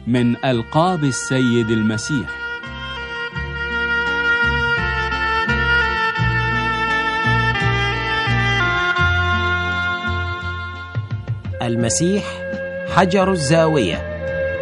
من ألقاب السيد المسيح. المسيح حجر الزاوية.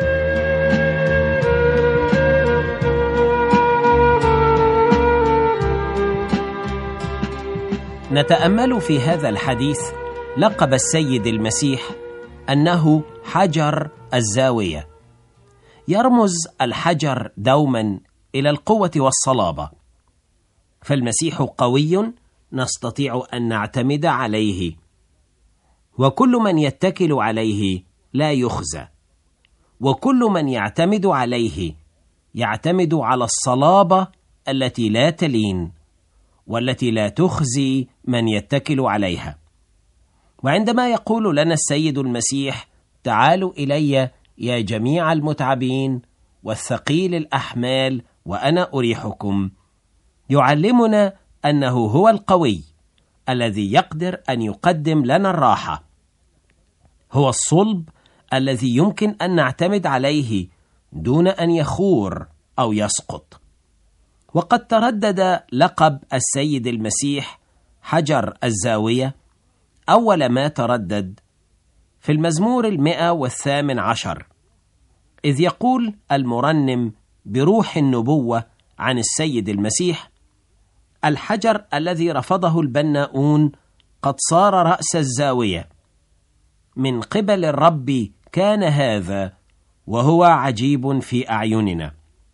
نتأمل في هذا الحديث لقب السيد المسيح أنه حجر الزاوية. يرمز الحجر دوما إلى القوة والصلابة، فالمسيح قوي نستطيع أن نعتمد عليه، وكل من يتكل عليه لا يخزى، وكل من يعتمد عليه يعتمد على الصلابة التي لا تلين والتي لا تخزي من يتكل عليها. وعندما يقول لنا السيد المسيح: تعالوا إلي يا جميع المتعبين والثقيل الأحمال وأنا أريحكم، يعلمنا أنه هو القوي الذي يقدر أن يقدم لنا الراحة. هو الصلب الذي يمكن أن نعتمد عليه دون أن يخور أو يسقط. وقد تردد لقب السيد المسيح حجر الزاوية أول ما تردد في المزمور 118، إذ يقول المرنم بروح النبوة عن السيد المسيح: الحجر الذي رفضه البناؤون قد صار رأس الزاوية، من قبل الرب كان هذا، وهو عجيب في أعيننا.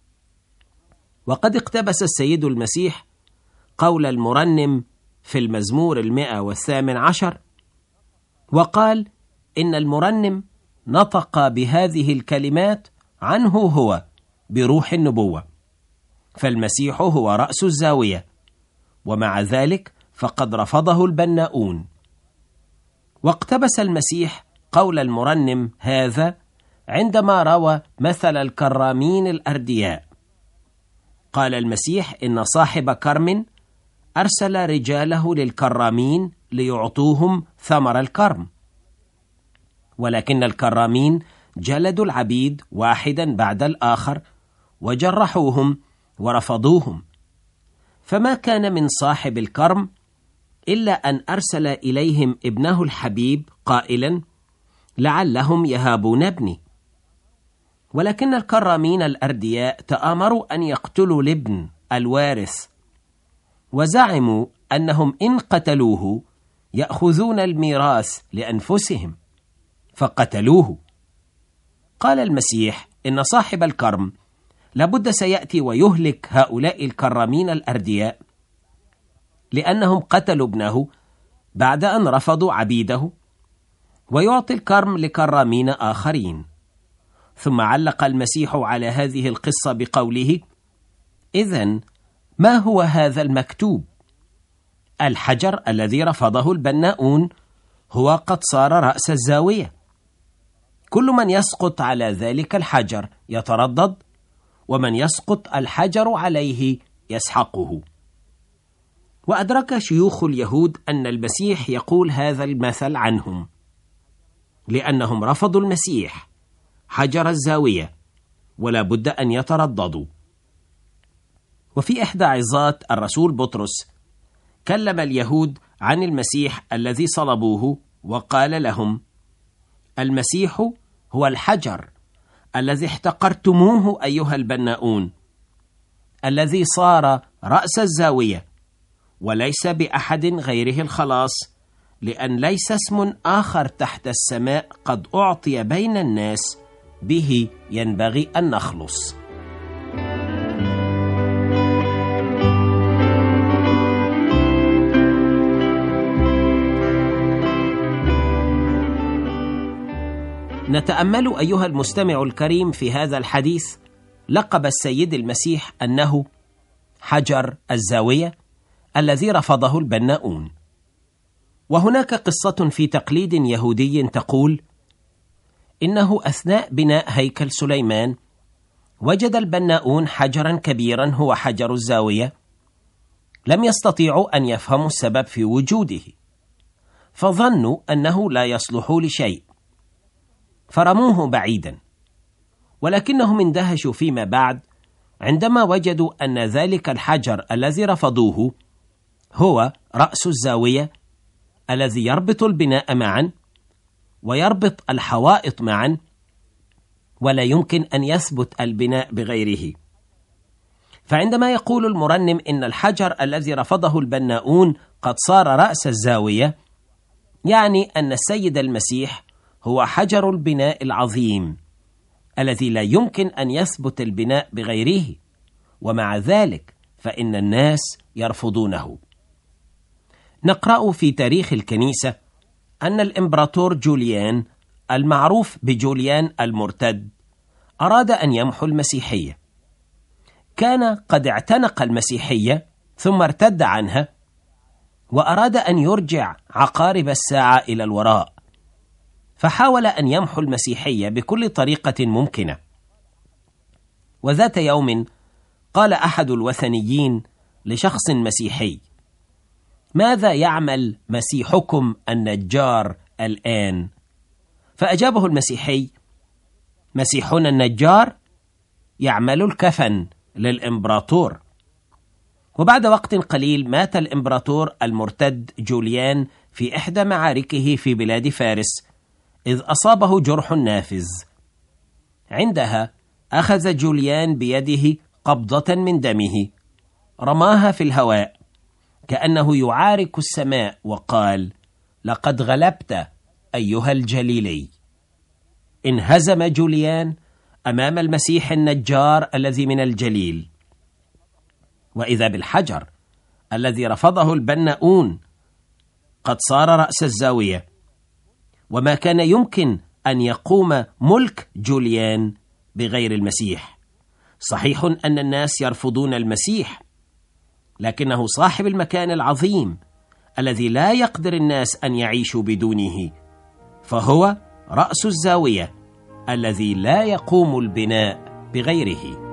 وقد اقتبس السيد المسيح قول المرنم في المزمور 118 وقال إن المرنم نطق بهذه الكلمات عنه هو بروح النبوة، فالمسيح هو رأس الزاوية، ومع ذلك فقد رفضه البناؤون. واقتبس المسيح قول المرنم هذا عندما روى مثل الكرامين الأردياء. قال المسيح إن صاحب كرم أرسل رجاله للكرامين ليعطوهم ثمر الكرم، ولكن الكرامين جلدوا العبيد واحدا بعد الآخر وجرحوهم ورفضوهم، فما كان من صاحب الكرم إلا أن أرسل إليهم ابنه الحبيب قائلا: لعلهم يهابون ابني. ولكن الكرامين الأردياء تآمروا أن يقتلوا الابن الوارث، وزعموا أنهم إن قتلوه يأخذون الميراث لأنفسهم، فقتلوه. قال المسيح إن صاحب الكرم لابد سيأتي ويهلك هؤلاء الكرامين الأردياء، لأنهم قتلوا ابنه بعد أن رفضوا عبيده، ويعطي الكرم لكرامين آخرين. ثم علق المسيح على هذه القصة بقوله: إذن ما هو هذا المكتوب؟ الحجر الذي رفضه البناؤون هو قد صار رأس الزاوية. كل من يسقط على ذلك الحجر يتردد، ومن يسقط الحجر عليه يسحقه. وأدرك شيوخ اليهود أن المسيح يقول هذا المثل عنهم، لأنهم رفضوا المسيح حجر الزاوية، ولا بد أن يترددوا. وفي إحدى عظات الرسول بطرس كلم اليهود عن المسيح الذي صلبوه، وقال لهم: المسيح هو الحجر الذي احتقرتموه أيها البناؤون، الذي صار رأس الزاوية، وليس بأحد غيره الخلاص، لأن ليس اسم آخر تحت السماء قد أعطي بين الناس به ينبغي أن نخلص. نتأمل أيها المستمع الكريم في هذا الحديث لقب السيد المسيح أنه حجر الزاوية الذي رفضه البناؤون. وهناك قصة في تقليد يهودي تقول إنه أثناء بناء هيكل سليمان وجد البناؤون حجرا كبيرا هو حجر الزاوية، لم يستطيعوا أن يفهموا السبب في وجوده، فظنوا أنه لا يصلح لشيء، فرموه بعيدا. ولكنهم اندهشوا فيما بعد عندما وجدوا أن ذلك الحجر الذي رفضوه هو رأس الزاوية الذي يربط البناء معا ويربط الحوائط معا، ولا يمكن أن يثبت البناء بغيره. فعندما يقول المرنم إن الحجر الذي رفضه البناؤون قد صار رأس الزاوية، يعني أن السيد المسيح هو حجر البناء العظيم الذي لا يمكن أن يثبت البناء بغيره، ومع ذلك فإن الناس يرفضونه. نقرأ في تاريخ الكنيسة أن الإمبراطور جوليان المعروف بجوليان المرتد أراد أن يمحو المسيحية. كان قد اعتنق المسيحية ثم ارتد عنها، وأراد أن يرجع عقارب الساعة إلى الوراء، فحاول أن يمحو المسيحية بكل طريقة ممكنة. وذات يوم قال أحد الوثنيين لشخص مسيحي: ماذا يعمل مسيحكم النجار الآن؟ فأجابه المسيحي: مسيحنا النجار يعمل الكفن للإمبراطور. وبعد وقت قليل مات الإمبراطور المرتد جوليان في إحدى معاركه في بلاد فارس، إذ أصابه جرح نافذ. عندها أخذ جوليان بيده قبضة من دمه، رماها في الهواء كأنه يعارك السماء وقال: لقد غلبت أيها الجليلي. انهزم جوليان أمام المسيح النجار الذي من الجليل، وإذا بالحجر الذي رفضه البناؤون قد صار رأس الزاوية، وما كان يمكن أن يقوم ملك جوليان بغير المسيح. صحيح أن الناس يرفضون المسيح، لكنه صاحب المكان العظيم الذي لا يقدر الناس أن يعيشوا بدونه، فهو رأس الزاوية الذي لا يقوم البناء بغيره.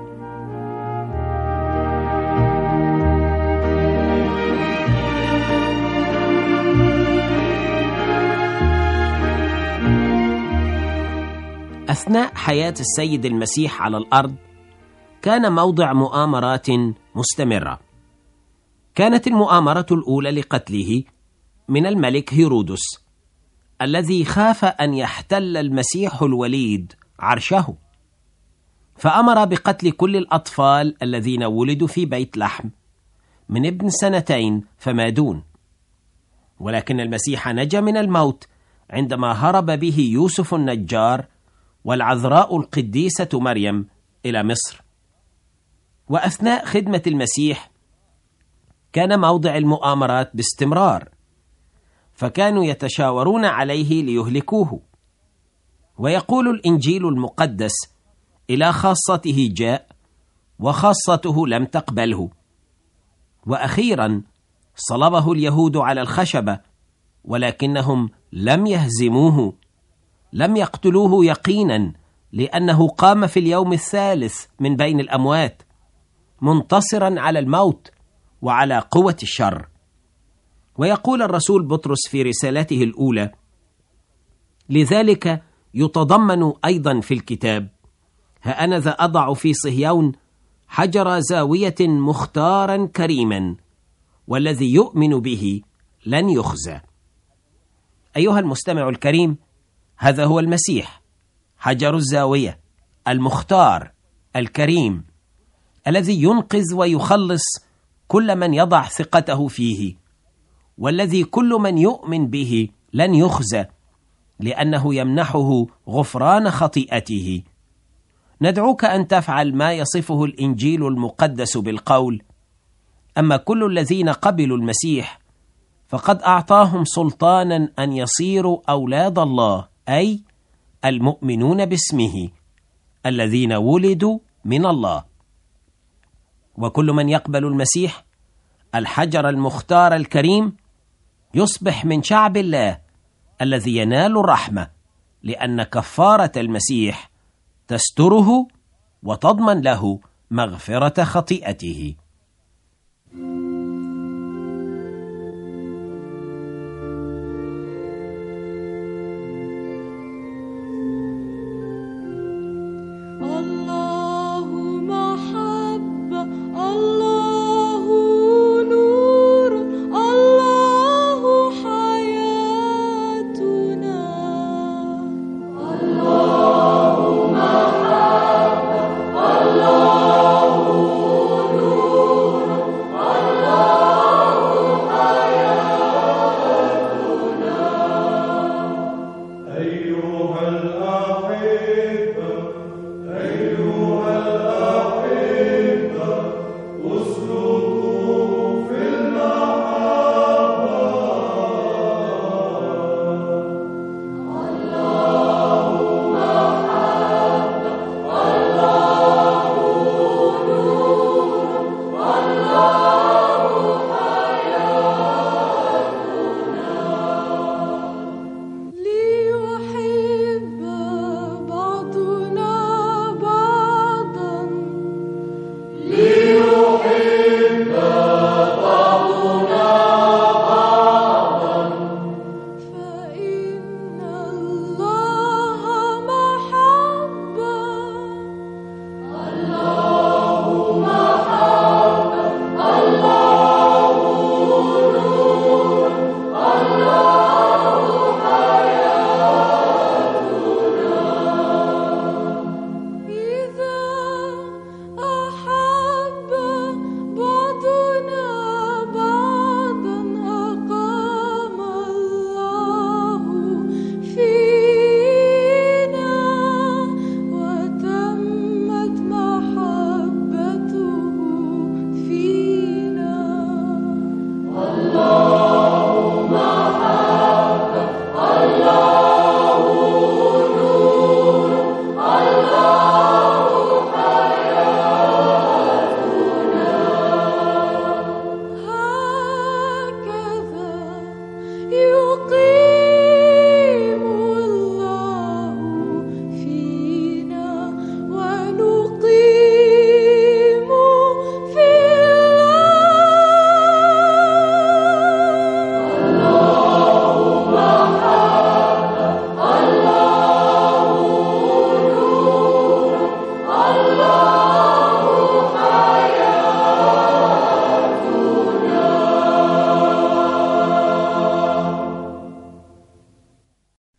أثناء حياة السيد المسيح على الأرض كان موضع مؤامرات مستمرة. كانت المؤامرة الأولى لقتله من الملك هيرودس، الذي خاف أن يحتل المسيح الوليد عرشه، فأمر بقتل كل الأطفال الذين ولدوا في بيت لحم من ابن 2 فما دون. ولكن المسيح نجا من الموت عندما هرب به يوسف النجار والعذراء القديسة مريم إلى مصر. وأثناء خدمة المسيح كان موضع المؤامرات باستمرار، فكانوا يتشاورون عليه ليهلكوه. ويقول الإنجيل المقدس: إلى خاصته جاء وخاصته لم تقبله. وأخيرا صلبه اليهود على الخشبة، ولكنهم لم يهزموه، لم يقتلوه يقينا، لأنه قام في اليوم الثالث من بين الأموات منتصرا على الموت وعلى قوة الشر. ويقول الرسول بطرس في رسالته الأولى: لذلك يتضمن أيضا في الكتاب: ها أنا ذا أضع في صهيون حجر زاوية مختارا كريما، والذي يؤمن به لن يخزى. أيها المستمع الكريم، هذا هو المسيح، حجر الزاوية المختار الكريم، الذي ينقذ ويخلص كل من يضع ثقته فيه، والذي كل من يؤمن به لن يخزى، لأنه يمنحه غفران خطيئته. ندعوك أن تفعل ما يصفه الإنجيل المقدس بالقول: أما كل الذين قبلوا المسيح فقد أعطاهم سلطانا أن يصيروا أولاد الله، أي المؤمنون باسمه، الذين ولدوا من الله. وكل من يقبل المسيح الحجر المختار الكريم يصبح من شعب الله الذي ينال الرحمة، لأن كفارة المسيح تستره وتضمن له مغفرة خطيئته. الله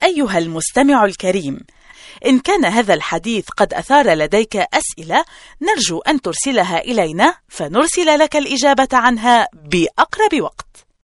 أيها المستمع الكريم، إن كان هذا الحديث قد أثار لديك أسئلة نرجو أن ترسلها إلينا فنرسل لك الإجابة عنها بأقرب وقت.